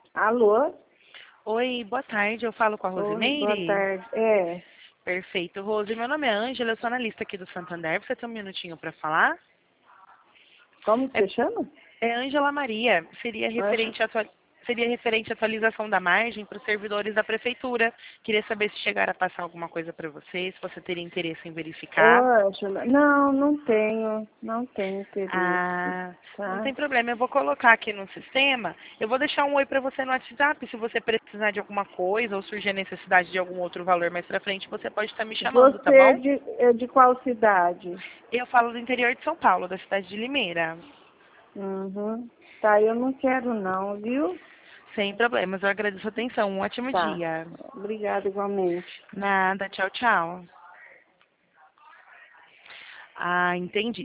Alô? Oi, boa tarde. Eu falo com a Oi, boa Rosimeire? tarde. É, Perfeito. Rose, meu nome é Ângela, eu sou analista aqui do Santander. Você tem um minutinho para falar? como que É, você chama? é Ângela Maria. Anja. Seria referente à atualização da margem para os servidores da prefeitura. Queria saber se chegaram a passar alguma coisa para você, se você teria interesse em Ô, verificar. Ângela. Não, não tenho interesse, Ah, não tá? tem problema, eu vou colocar aqui no sistema. Eu vou deixar um oi para você no WhatsApp. Se você precisar de alguma coisa ou surgir a necessidade de algum outro valor mais para frente, você pode estar me chamando, tá Você é bom? de qual cidade? Eu falo do interior de São Paulo, da cidade de Limeira. Uhum. Tá, eu não quero não, viu? Sem problemas, eu agradeço a atenção. Um ótimo Tá. dia. Obrigada igualmente. Nada, tchau, tchau. Ah, entendi.